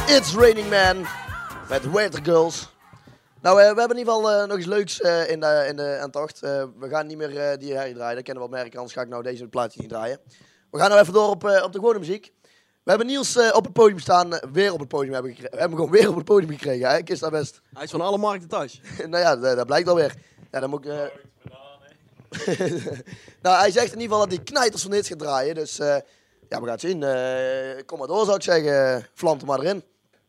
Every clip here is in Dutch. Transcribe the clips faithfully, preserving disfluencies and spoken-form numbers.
It's Raining Man met Water Girls. Nou, uh, we hebben in ieder geval uh, nog iets leuks uh, in de, in de aantocht. Uh, we gaan niet meer uh, die herrie draaien, dat kennen we wel merken, anders ga ik nou deze plaatje niet draaien. We gaan nou even door op, uh, op de gewone muziek. We hebben Niels uh, op het podium staan, uh, weer op het podium hebben we hebben hem gewoon weer op het podium gekregen. Hè? Ik is dat best. Hij is van alle markten thuis. Nou ja, dat, dat blijkt alweer. Ja, dan moet ik... Uh... nou, hij zegt in ieder geval dat hij knijters van hits gaat draaien, dus uh, ja, we gaan het zien. Uh, kom maar door, zou ik zeggen. Vlant er maar erin.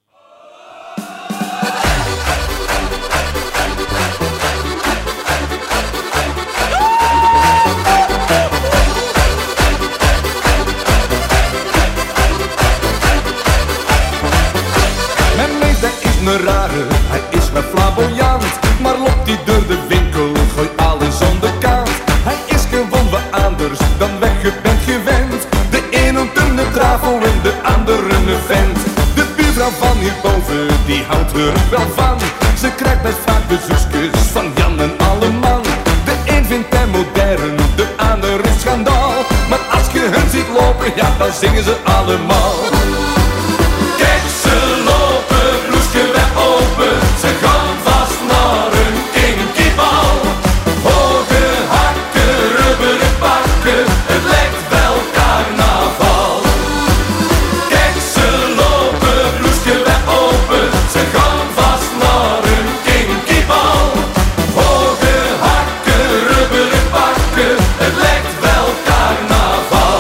Mijn neef, dat is een rare, hij is wel flamboyant. Maar loopt hij door de winkel, gooi alles aan de kant. Hij is gewoon wat anders dan weg je bent gewend. De een noemt hem een travo en de andere een vent. De buurvrouw van hierboven, die houdt er wel van. Ze krijgt best vaak bezoekjes van Jan en Alleman. De een vindt hem modern, de ander is schandaal. Maar als je hen ziet lopen, ja, dan zingen ze allemaal. Kijk ze lopen, bloesje weg open. Ze gaan vast naar een kinkerbal. Hoge hakken, rubberen pakken, het lijkt wel carnaval. Kijk ze lopen, bloesje weg open. Ze gaan vast naar een kinkerbal. Hoge hakken, rubberen pakken, het lijkt wel carnaval.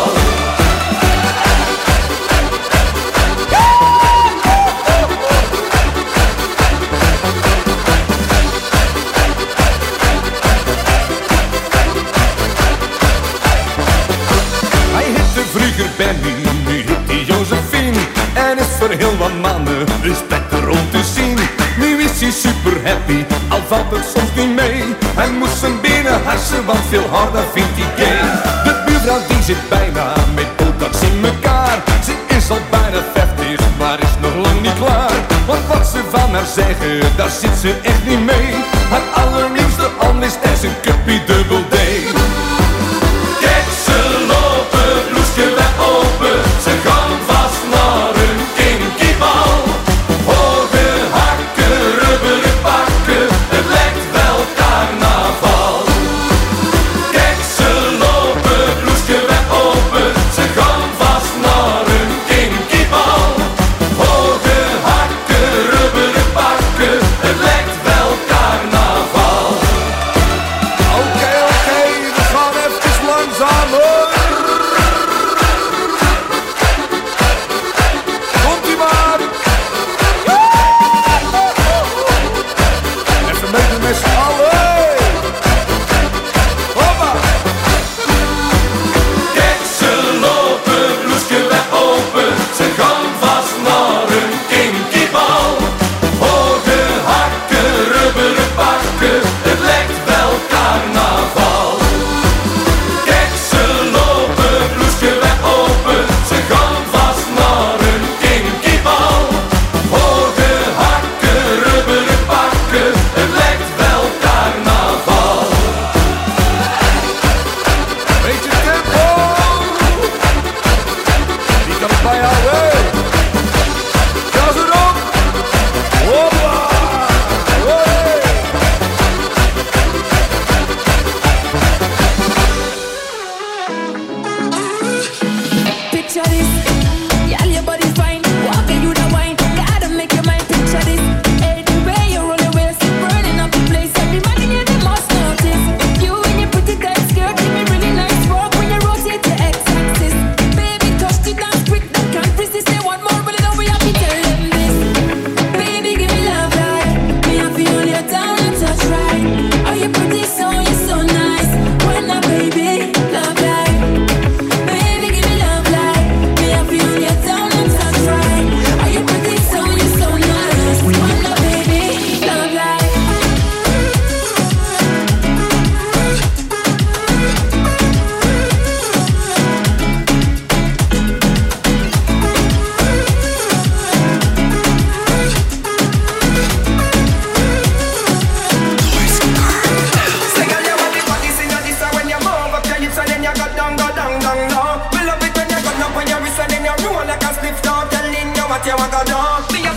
Hij heette vroeger Benny, nu heet hij Josephine. En is voor heel wat mannen een spetter om te zien. Nu is hij super happy, al valt het soms niet mee. Hij moest zijn benen harsen, want veel harder vindt hij gay. De buurvrouw die zit bijna met botox in mekaar. Ze is al bijna vijftig, maar is nog lang niet klaar. Want wat ze van haar zeggen, daar zit ze echt niet mee. Haar allerliefste om is er zijn cuppie dubbel D. Kijk ze lopen, bloesje weg open. Ze gaan vast naar een kinkerbal. Hoge hakken, rubberen pakken, het lijkt wel carnaval. Kijk ze lopen, bloesje weg open. Ze gaan vast naar een kinkerbal. Hoge hakken, rubberen pakken, het lijkt wel carnaval. Oké, oké, we gaan even langzamer. Komt-ie maar. Even meedoen met z'n allen. Hoppa. Kijk ze lopen, bloesje weg open. Ze gaan vast naar een kinkerbal. Hoge hakken, rubberen pakken, het lijkt wel carnaval. Kijk ze lopen, bloesje weg open. Ze gaan vast naar een kinkerbal. Hoge hakken, rubberen pakken, het lijkt wel carnaval. Beetje tempo. Wie kan het bijhouden? Gas erop. Hoppa. Hoi. Picture this, girl, your body's fine. Walking you the wine, gotta make your mind picture this. Hey, the way you roll your waist, burning up the place. Everybody here they must notice. You in your pretty tight skirt, give me really nice work when you rotate your x-axis. Baby, touch the dance quick, that can't resist. They want more, but they don't be happy tell them this. Baby, give me love right, me I feel you down and touch right. Oh, you pretty, so you're so nice. When I baby, love right. Baby, give me love like me, I feel you down and touch right. Are you pretty, so you're so nice. Wanna baby, love like. Say, girl, you want the body, sing a this, and when you move up your hips, and then you go down, go down, down, down. We love it when you go up on your wrist, and then you roll like a spliff, now telling you what you want to do. Me a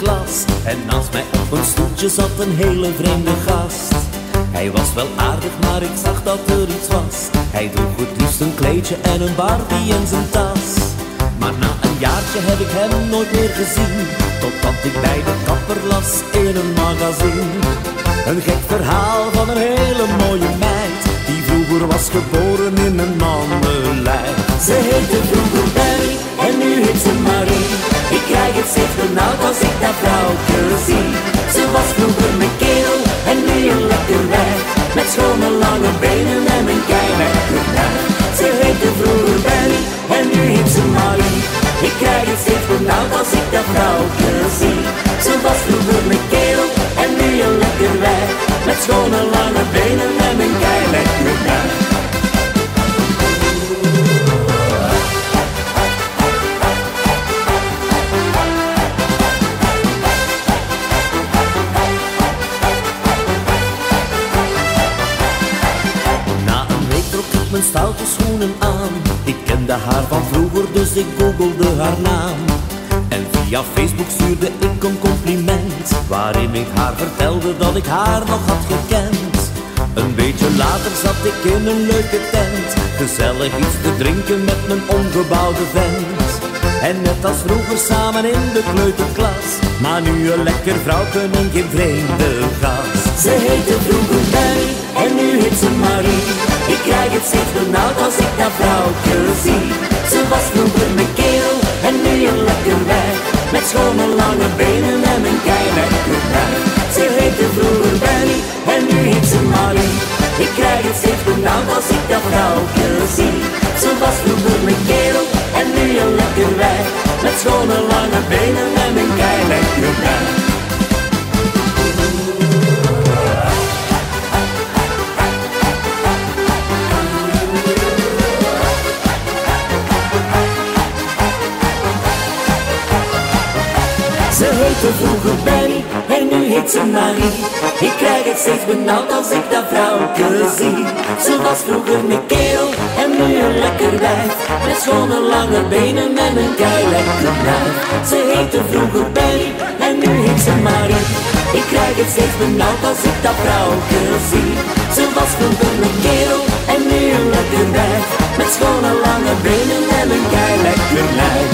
klas. En naast mij op een stoeltje zat een hele vreemde gast. Hij was wel aardig, maar ik zag dat er iets was. Hij droeg het liefst een kleedje en een Barbie in zijn tas. Maar na een jaartje heb ik hem nooit meer gezien, totdat ik bij de kapper las in een magazine. Een gek verhaal van een hele mooie meid, die vroeger was geboren in een mannenlijf. Ze heette vroeger Berry en nu heet ze Marie. Ik krijg het steeds benauwd als ik dat vrouwtje zie. Ze was vroeger een kerel en nu een lekker wijf, met schone lange benen en een keilekker lijf. Ze heette vroeger Berry en nu heet ze Marie. Ik krijg het steeds benauwd als ik dat vrouwtje zie. Ze was vroeger een kerel en nu een lekker wijf, met schone lange benen en een keilekker lijf. Mijn stoute schoenen aan. Ik kende haar van vroeger, dus ik googelde haar naam. En via Facebook stuurde ik een compliment, waarin ik haar vertelde dat ik haar nog had gekend. Een beetje later zat ik in een leuke tent, gezellig iets te drinken met mijn ongebouwde vent. En net als vroeger samen in de kleuterklas, maar nu een lekker vrouwke en geen vreemde gast. Ze heette vroeger Berry en nu heet ze Marie. Ik krijg het steeds benauwd als ik dat vrouwtje zie. Ze was vroeger een kerel en nu een lekker wijf, met schone lange benen en een keilekker lijf. Ze heette vroeger Berry en nu heet ze Marie. Ik krijg het steeds benauwd als ik dat vrouwtje zie. Ze was vroeger een kerel en nu een lekker wijf, met schone lange benen en een keilekker lijf. Ze heette vroeger Berry en nu heet ze Marie. Ik krijg het steeds benauwd als ik dat vrouwtje zie. Ze was vroeger een kerel en nu een lekker wijf, met schone lange benen en een keilekker lijf. Ze heette vroeger Berry en nu heet ze Marie. Ik krijg het steeds benauwd als ik dat vrouwtje zie. Ze was vroeger een kerel en nu een lekker wijf, met schone lange benen en een keilekker lijf.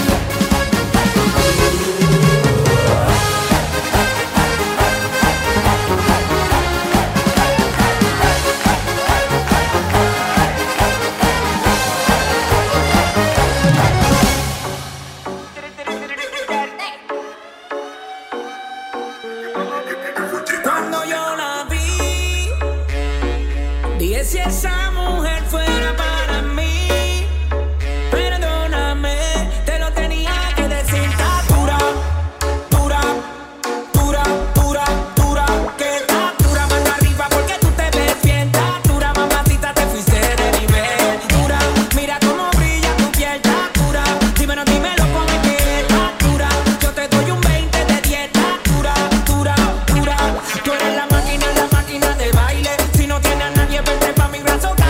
Si esa mujer fuera para mí, perdóname, te lo tenía que decir. Está dura, dura, dura, dura, dura, que está dura, mano arriba porque tú te ves bien. Está dura, mamacita, te fuiste de nivel. Dura, mira cómo brilla tu piel. Está dura, dímelo, dímelo con mi piel. Está dura, yo te doy un veinte de diez. Está dura, dura, dura, tú eres la máquina, la máquina de baile. Si no tienes a nadie, vente pa' mi brazo.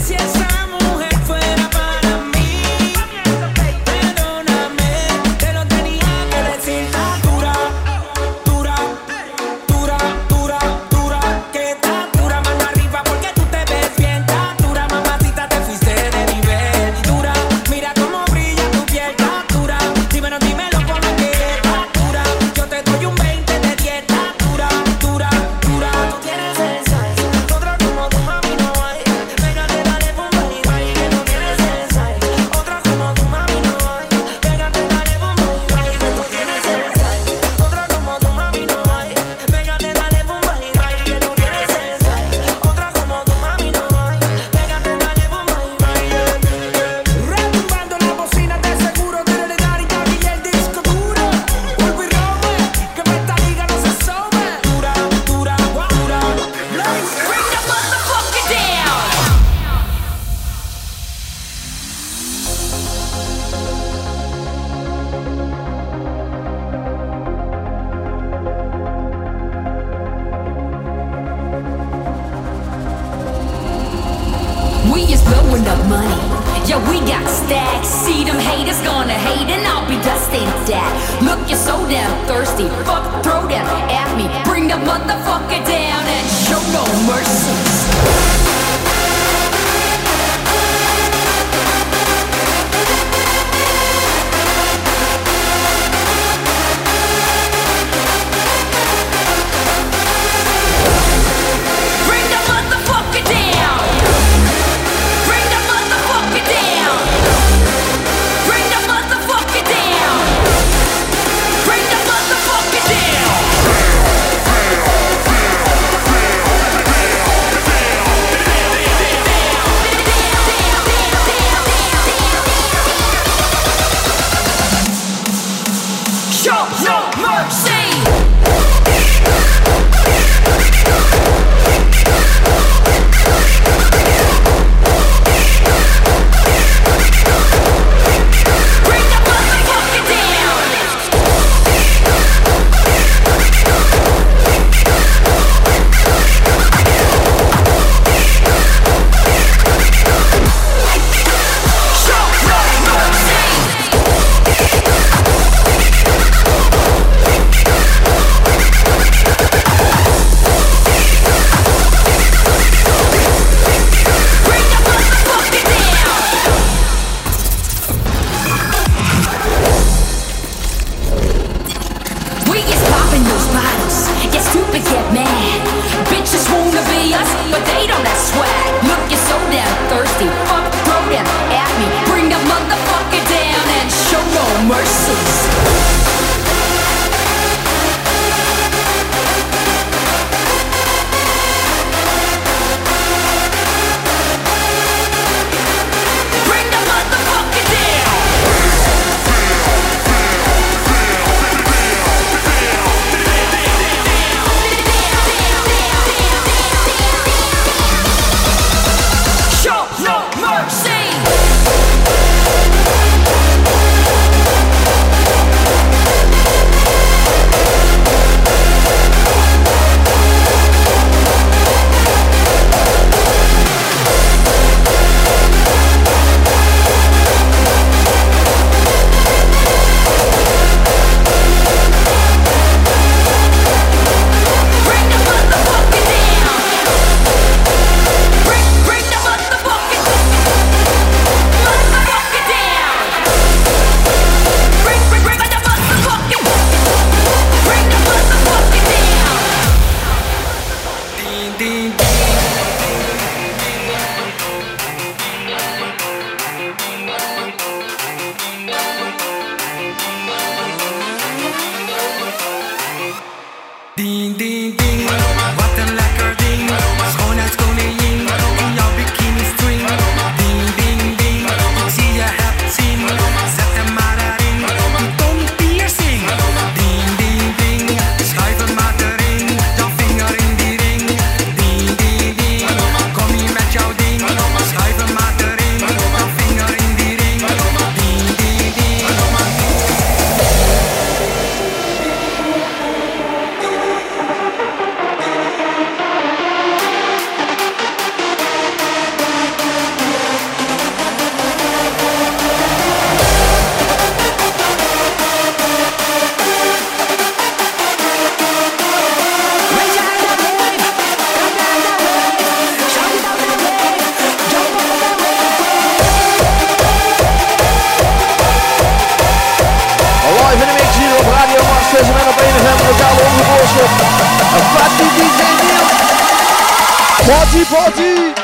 Si esa mujer fuera para mí, perdóname, te lo tenía que decir. Dura, dura, dura, dura, dura, que está dura, mano arriba porque tú te ves bien. Está dura, mamacita, te fuiste de nivel. Dura, mira cómo brilla tu piel. Está dura, dímelo, dímelo como que está dura. Yo te doy un veinte de dieta. Dura, dura, dura. Tú tienes el size, otra como tu mami no hay. Pégate, dale, pum, bye, bye, que tú tienes el size. Otra como tu mami no hay. Pégate, dale, pum, bye, bye, que tú tienes el size. Otra como tu mami no hay. Pégate, dale, pum, bye, bye, que tú tienes el size. Otra como tu mami no hay. Pégate, dale, pum, bye, bye. Retumbando la bocina de seguro, de dar y tal y el disco duro. Vuelvo y robe, que para esta liga no se sobe. Dura, dura, dura. Bring the motherfucker down. We is blowing up money. Yeah, we got stacks. See them haters gonna hate, and I'll be dusting that. Look, you're so damn thirsty. Fuck, throw them at me. Bring the motherfucker down and show no mercy. Bring the motherfucker down. Bring the motherfucker down. Bring the motherfucker down. Bring the motherfucker down. Birmingham, lokale onderboorschap. Party D J Neil. Party, party.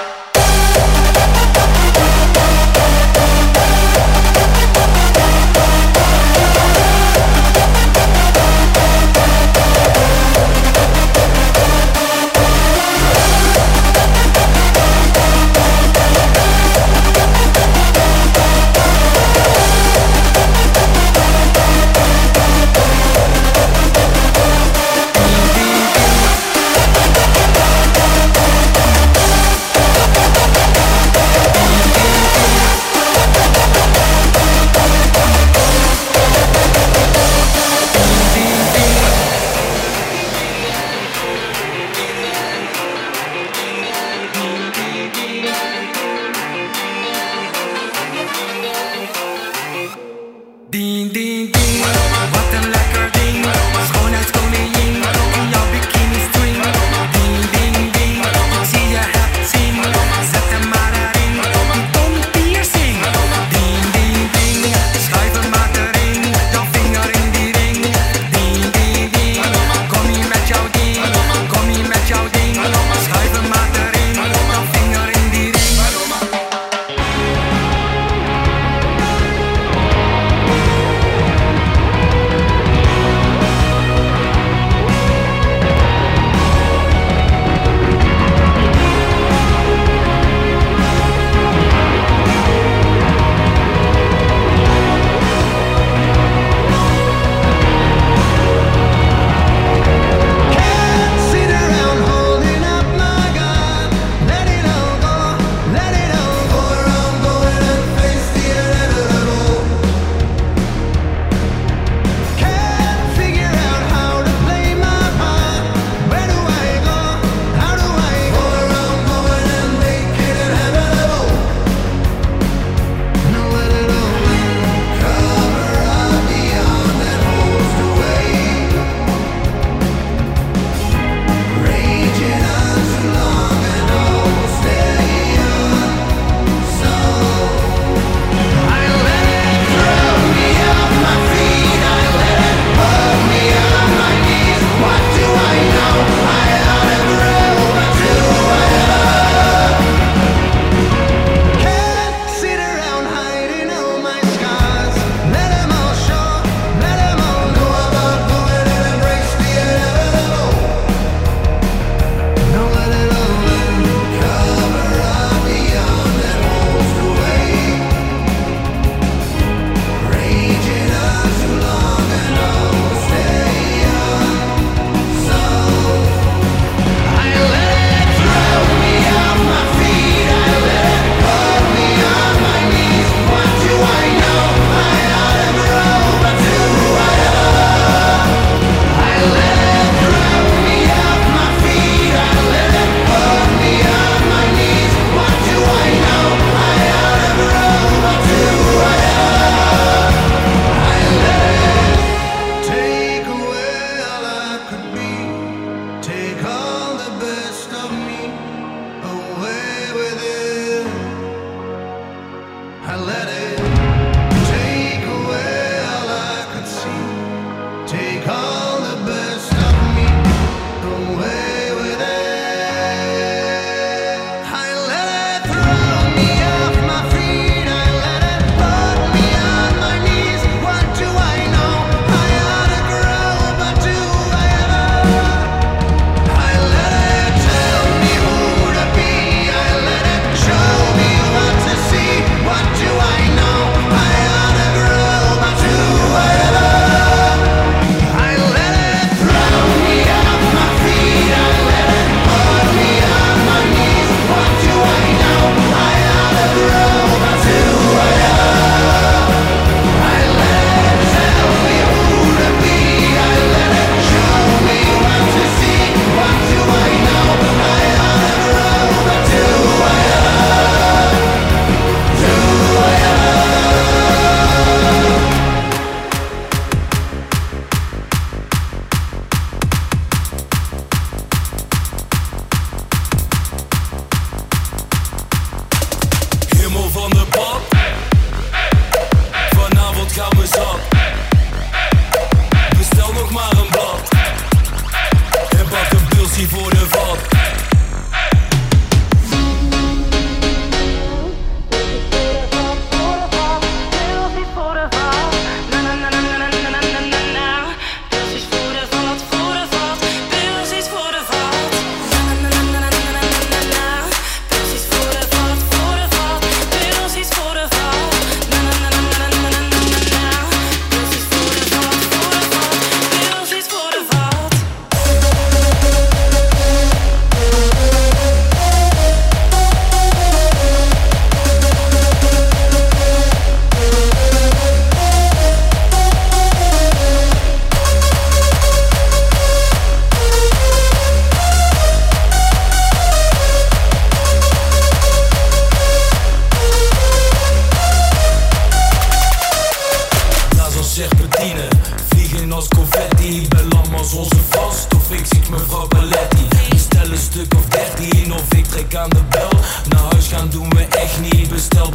Show me what to see. What do I know?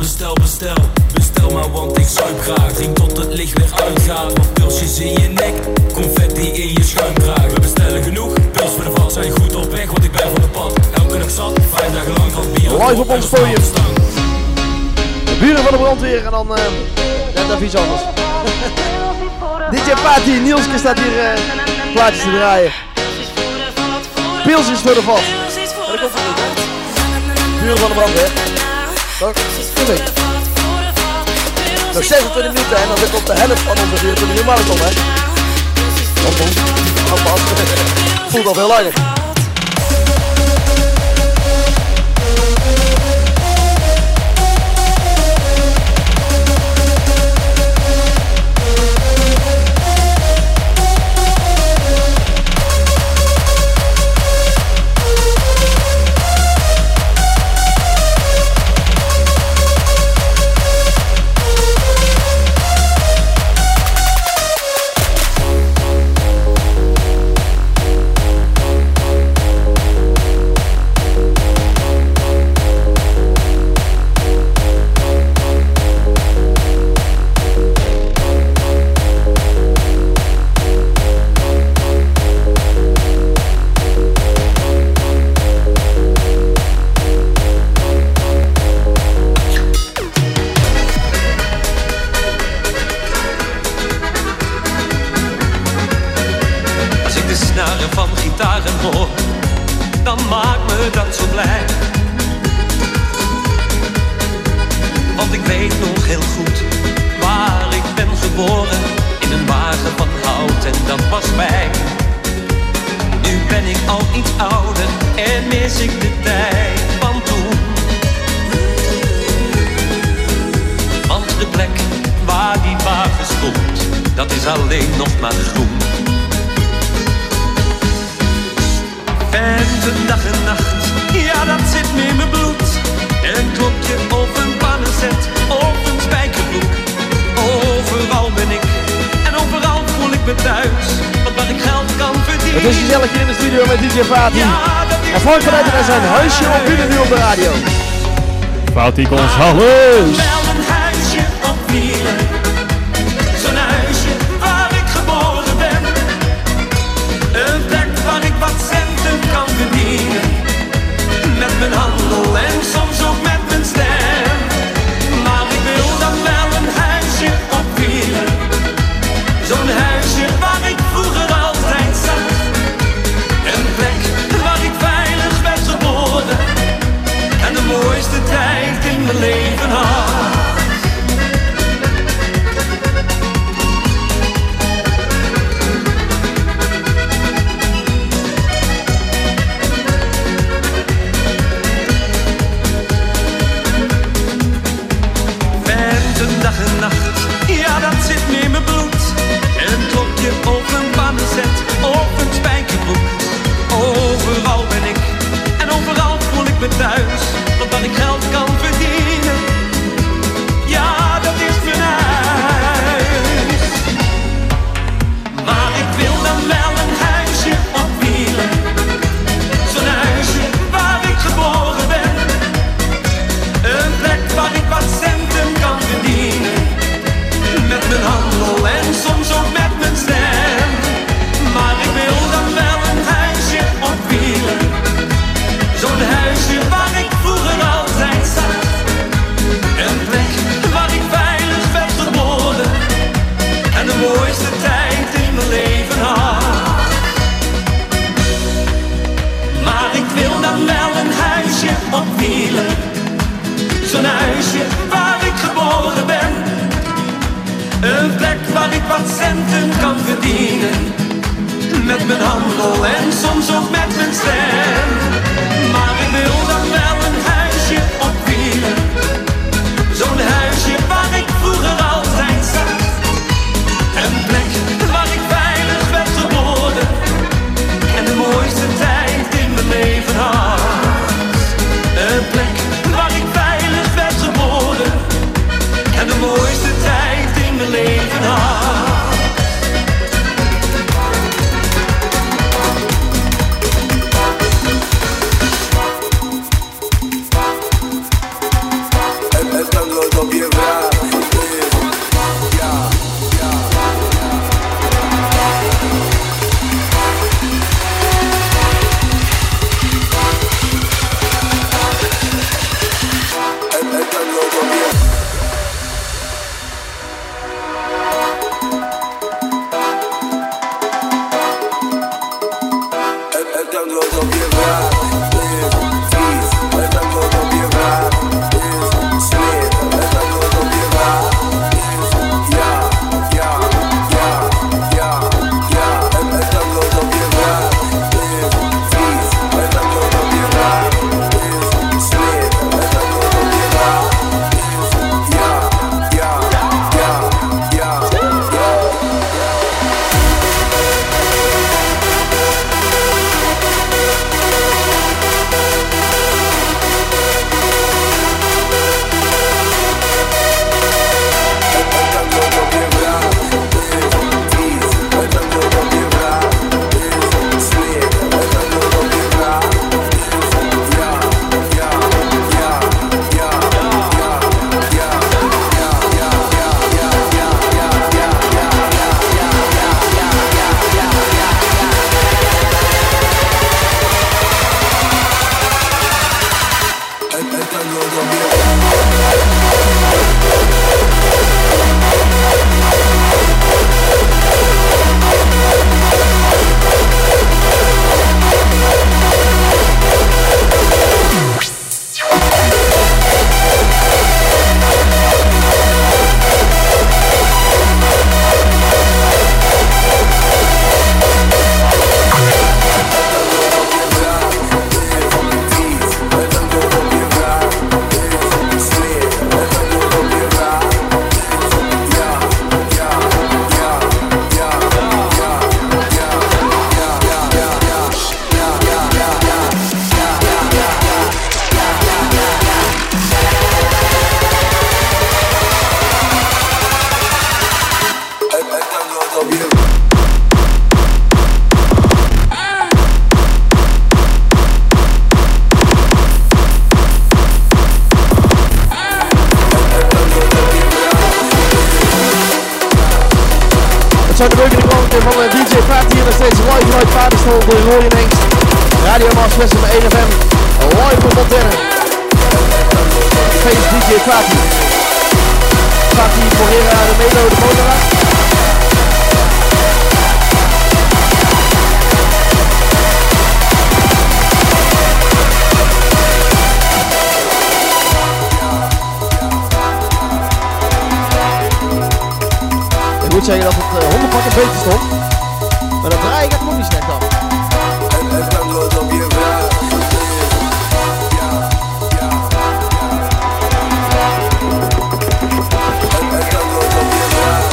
bestel, bestel. Bestel maar, want ik zuip graag. Drink tot het licht weer uitgaat. Wat pilsjes in je nek, confetti in je schuimkraag. We bestellen genoeg, pils voor de vat. Zijn goed op weg, want ik ben van de pad. Elke dag zat, vijf dagen lang van bier. Live op ons podium. De buren van de brandweer en dan uh, net even iets anders. D J Party, Nielske staat hier uh, plaatjes te draaien. Pilsjes voor de vat. Dat komt van de buren van de brandweer. Toch? Goed. Nog zesentwintig minuten en dan zit op de helft van onze vierentwintig uur marathon, hè? Kom, kom. Alvast. Voelt al veel langer. Fouty González. Wel een huisje op wielen, zo'n huisje waar ik geboren ben. Een plek waar ik wat centen kan verdienen, met mijn handel en soms ook met mijn stem. Maar ik wil dan wel een huisje op wielen, zo'n huisje waar ik vroeger altijd zat. Een plek waar ik veilig werd geboren en de mooiste tijd in mijn leven had. Venten dag en nacht, ja dat zit me in mijn bloed. Een klokje op een pannenzet, op een spijkerbroek. Overal ben ik en overal voel ik me thuis. Want waar ik geld kan verdienen, ja dat is mijn huis. Maar ik wil dan wel een huisje op wielen, zo'n huisje waar ik geboren ben. Een plek waar ik wat centen kan verdienen, met mijn handel en soms ook met mijn stem. Maar ik wil dan wel een huisje op wielen, zo'n huisje waar ik vroeger altijd zat. Een plek waar ik veilig werd geboren en de mooiste tijd in mijn leven had. Maar ik wil dan wel een huisje op wielen, zo'n huisje waar ik geboren ben. Een plek waar ik wat centen kan verdienen, met mijn handel en soms ook met mijn stem. Maar ik wil dan wel een huisje op wielen, zo'n huisje waar ik vroeger altijd zat. Een plek waar ik veilig werd geboren en de mooiste tijd in mijn leven had. Een plek waar ik veilig werd geboren en de mooiste tijd in mijn leven had. dood op je vraag. Ja, ja, en, en dan dood op je. En, en dan dood op je vraag. Het zijn de leuke klanken van uh, D J Fatty hier nog steeds live vanuit Vaderstol door Roy en Engst. Radio Mars Westen bij één F M. Live van Montana. Face D J Fatty. Fatty Morera de Melo de Motora. Ik moet zeggen dat het uh, honderd pakken beter stond, maar dat draaien gaat nog niet slecht af. En, en dan dood op je vraag. Ja, ja, en, en dan dood op je vraag.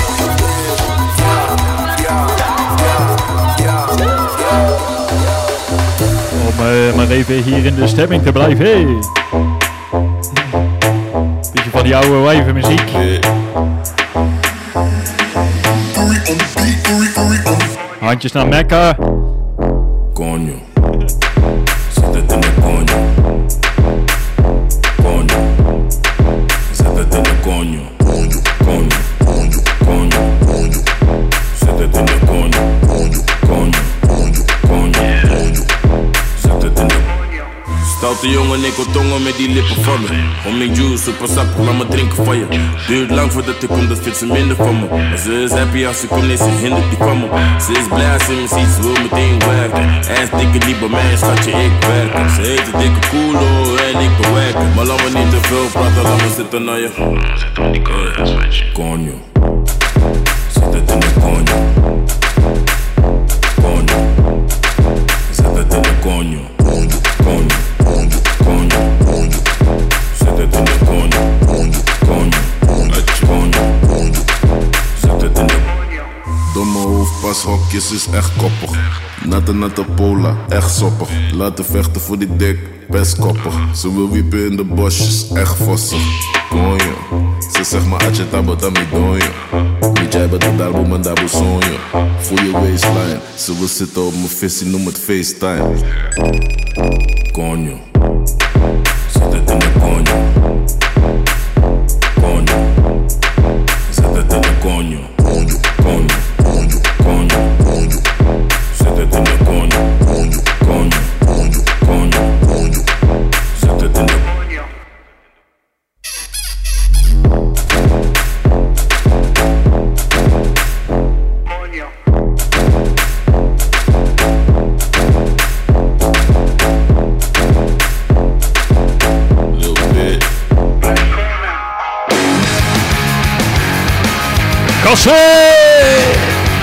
Ja, ja, ja, ja, ja. Om uh, maar even hier in de stemming te blijven. Hey. Beetje van die oude wijve muziek. Handjes naar Mekka. Coño, zet het in de coño. Coño, zet het in de coño. Coño, coño, coño, coño, coño. Zet het in de coño. Coño, coño, coño, coño, coño. Zet het in de. Stoute jongen, ik wil tongen met die lippen van me. Homing juice, super sap, laat me drinken van je. Duurt lang voordat ik kom, dat vindt ze minder van me. Maar ze is happy als ze komt, nee, ze hindert die van me. Ze is blij als ze me ziet, ze wil meteen werken. Hij is dikke niet bij mij, schatje, ik werk. Ze heet de dikke koelo en ik bewerken. Maar laat me niet te veel praten, laat me zitten naar je. Zet op die coño, coño. Zet het in de coño. Coño. Zet het in de coño. Coño, coño. Coño, coño, coño. Zet het in de coño. Coño, coño, coño, coño, coño. Zet het in de. Domme hoofdpashokjes is echt koppig. Natte natte pola, echt soppig. Laten vechten voor die dik, best koppig. Ze wil wiepen in de bosjes, echt vossig. Coño, ze zegt maar atje tabo tami donjo. Niet jij bent daar boem en daar boe sonjo. Voel je waistline, ze wil zitten op mijn visie, noem het FaceTime. Coño, zet het in de coño. Coño. Jassen!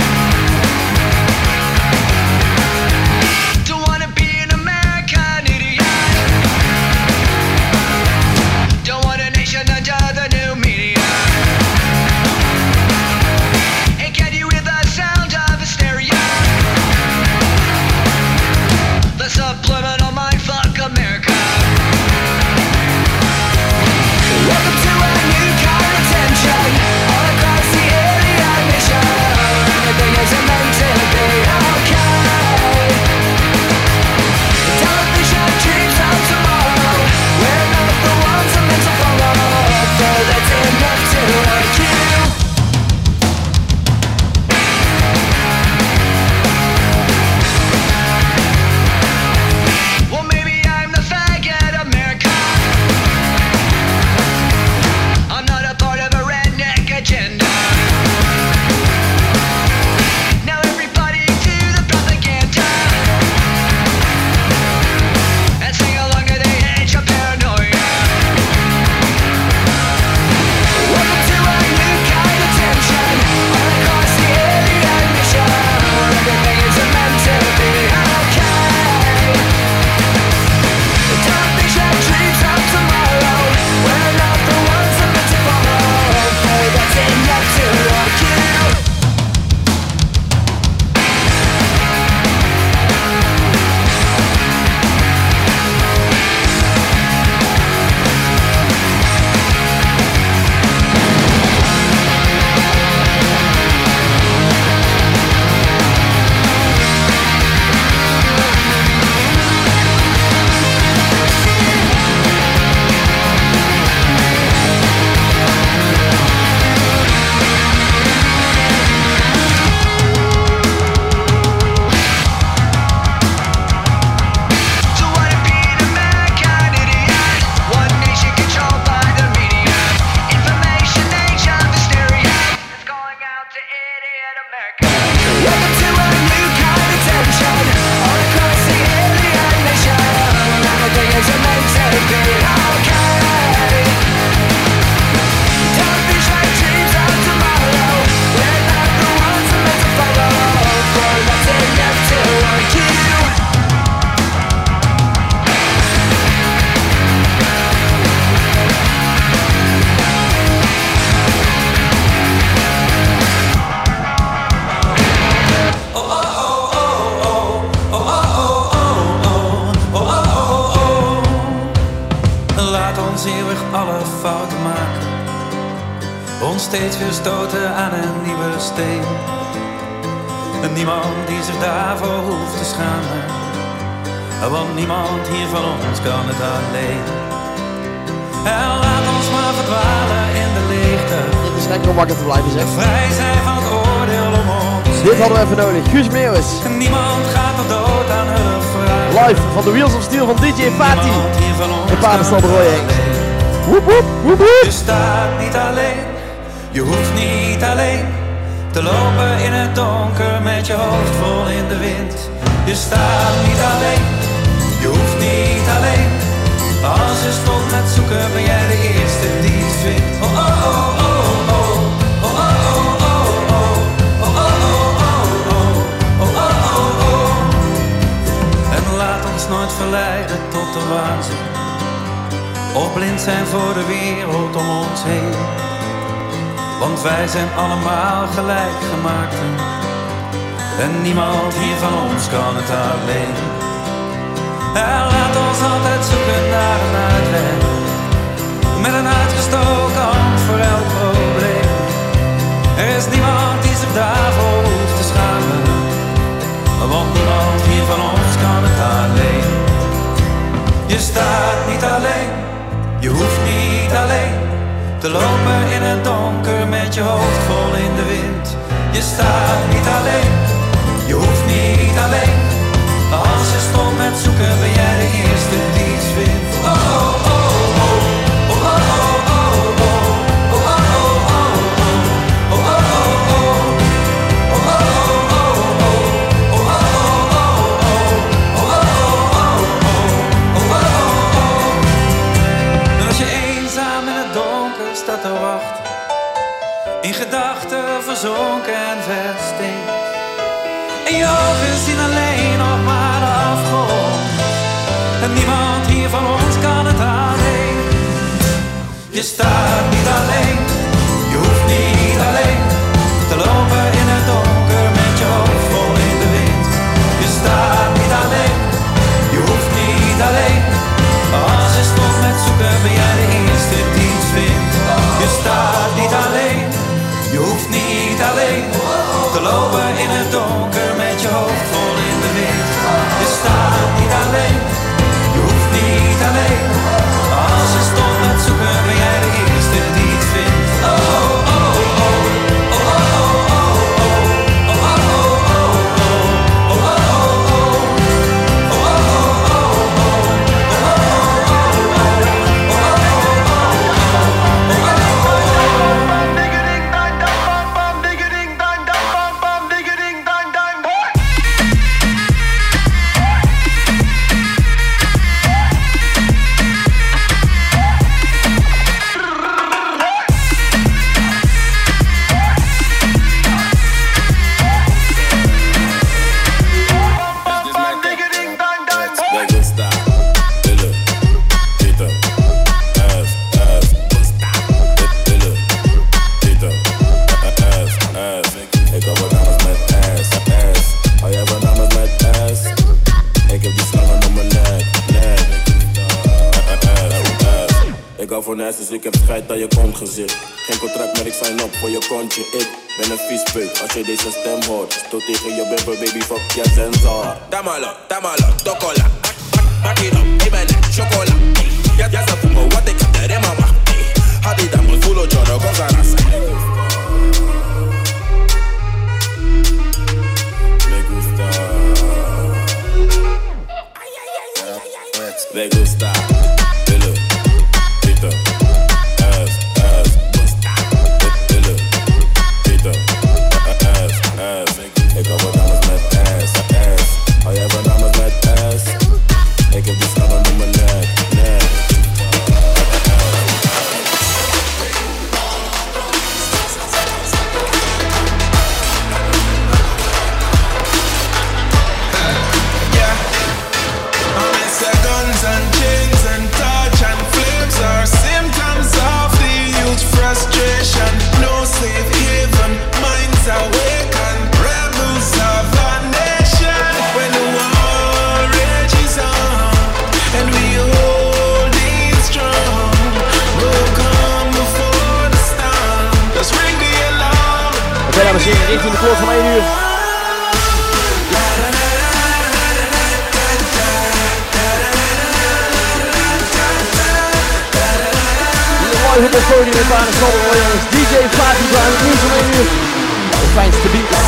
Don't wanna be an American idiot. Don't want a nation under the new media. And can you hear the sound of hysteria? The subliminal mind fuck America. Welcome to a new kind of tension all across the alien mission. Everything isn't meant to be okay. Television dreams of tomorrow. We're not the ones I'm meant to follow. Though that's enough to hurt you. Well, maybe I'm the faggot America. I'm not a part of a redneck agenda. Now everybody to the propaganda and sing along to the edge of paranoia. Welcome to a new kind of tension all across the alien mission. Everything is meant to be okay. Television dreams of tomorrow. We're not the ones I'm meant to follow. Boy, that's enough to rock you. Don't wanna be an American idiot. One nation controlled by the media. Information age of hysteria. It's going out to idiot America. Welcome to a new kind of tension all across the alien nation. Everything is meant to be okay. Television dreams of tomorrow. We're not the ones I'm meant to follow. Boy, that's enough to hurt you. Laat ons eeuwig alle fouten maken. Ons steeds weer stoten aan een nieuwe steen. En niemand die zich daarvoor hoeft te schamen. Want niemand hier van ons kan het alleen. En laat ons maar verdwalen in de leegte. Dit is lekker om wakker te blijven, zeg. Vrij zijn van het oordeel om ons. Dit hadden we even nodig. Guus Meeuwis. En niemand gaat er dood aan hulp vragen. Live van de Wheels of Steel van D J Fatty. Niemand hier van ons De paardenstal kan Roy het Henk. alleen. Woep woep, woep woep. Je staat niet alleen, je hoeft niet alleen te lopen in het donker met je hoofd vol in de wind. Je staat niet alleen, je hoeft niet alleen. Als je stopt met zoeken ben jij de eerste die het vindt. Oh oh oh oh oh, oh oh oh oh oh, oh oh oh oh oh, oh oh oh oh. En laat ons nooit verleiden tot de waanzin. Of blind zijn voor de wereld om ons heen. Want wij zijn allemaal gelijk gemaakten. En niemand hier van ons kan het alleen. En laat ons altijd zoeken naar een uitweg. Met een uitgestoken hand voor elk probleem. Er is niemand die zich daarvoor hoeft te schamen. Want niemand hier van ons kan het alleen. Je staat niet alleen. Je hoeft niet alleen te lopen in het donker met je hoofd vol in de wind. Je staat niet alleen, je hoeft niet alleen. Als je stopt met zoeken ben jij de eerste die iets vindt. Oh oh oh oh, oh oh oh oh, oh oh oh oh oh, oh oh oh oh, oh oh oh oh, oh oh oh oh, oh oh oh oh. En als je eenzaam in het donker staat te wachten, in gedachten verzonken en versteend. En je ogen zien alleen nog maar de afgrond. En niemand hier van ons kan het alleen. Je staat niet alleen, je hoeft niet alleen te lopen in het donker met je hoofd vol in de wind. Je staat niet alleen, je hoeft niet alleen. Als je stopt met zoeken ben jij de eerste die iets vindt. Je staat niet alleen, je hoeft niet alleen te lopen in het donker met je hoofd vol in de wind. Je staat niet alleen, je hoeft niet alleen. Als je stopt met zoeken ben jij de eerste die iets vindt. Oh, oh, oh, oh. Dus ik heb scheid aan je kontgezicht. Geen contract, maar ik sign op voor je kontje. Ik ben een vies peuk, als je deze stem hoort. Stoot tegen je bumper, baby, fuck je sensor. Tamalo, tamalo, tocola. Back it up, ik ben net chocola. Ja, ja, ze voel me wat ik heb er in mama. Had die dan moet voelen, Jono, kom aan als Me gusta. Me gusta. Dames en heren, richting de klok van één uur. Live op het podium in Paarden Snobberwil, jongens. D J Party Brown, het nieuws om één uur. De fijnste beats.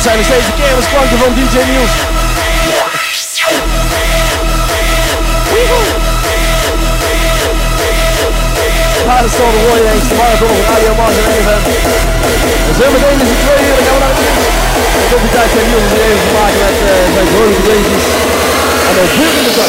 zijn nog steeds de kermisklanken van D J Niels. Ja, dat staat er mooi eens. De marathon op Radio Mars en F M. En zo meteen is het twee uur. Dan gaan we naar het nieuws. Ik hoop die tijd zijn Niels weer even te maken met uh, zijn vrolijke beestjes. En dan vuur in de zak.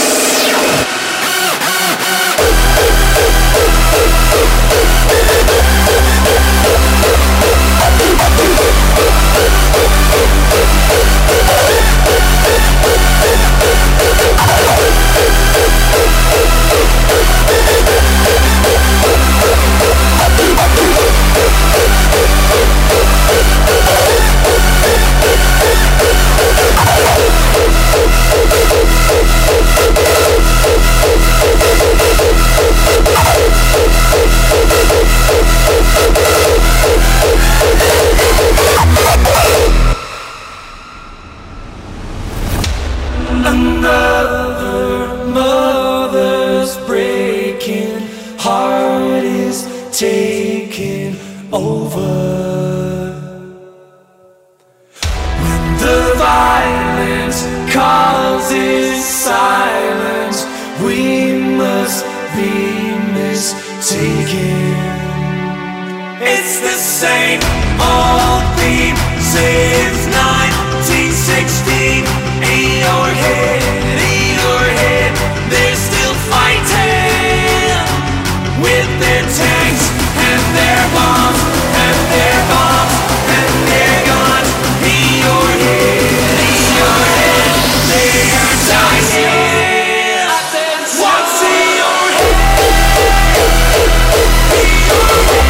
Another mother's breaking heart is taking over. When the violence causes silence, we must be mistaken. It's the same old theme since nineteen sixteen. In your head, in your head, they're still fighting with their tanks and their bombs and their bombs and their guns. In your head, in your head, they are dying. What's in your head? In your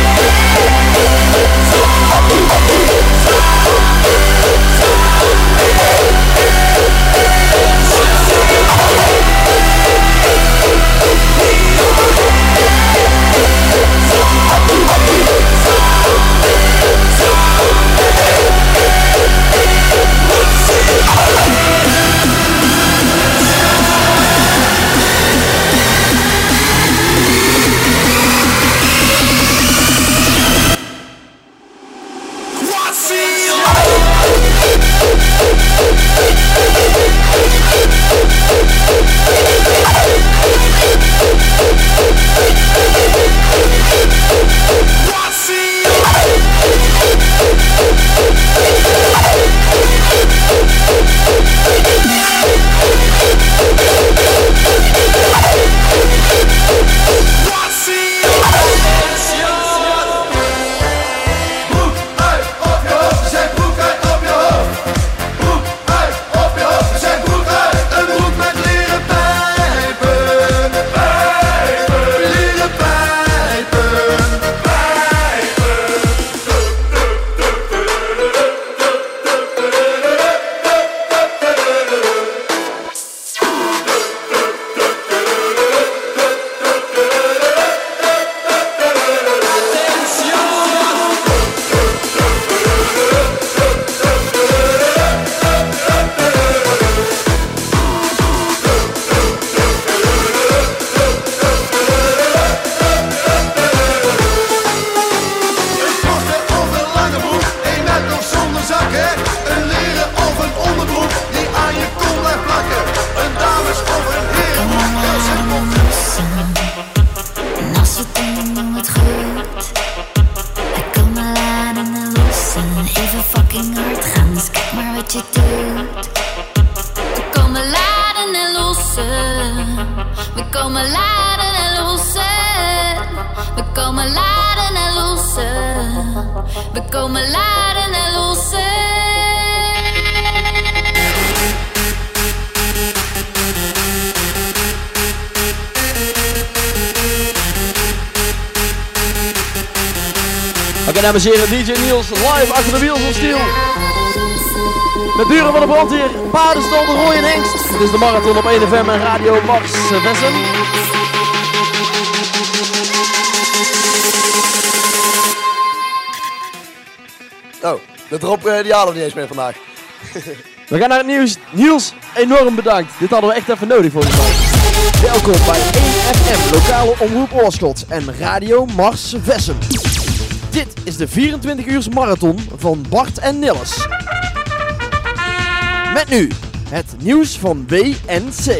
Oké, dames en heren, D J Niels live achter de Wheels of Steel. Met buren van de brandweer, Paardenstal, de Roy en Hengst. Dit is de marathon op één F M en Radio Mars Vessen. Oh, de drop uh, die halen we niet eens meer vandaag. We gaan naar het nieuws. Niels, enorm bedankt. Dit hadden we echt even nodig volgens mij. Welkom bij één F M, lokale omroep Oorschot en Radio Mars Vessen. Dit is de vierentwintig uurs marathon van Bart en Nilles. Met nu het nieuws van B N C.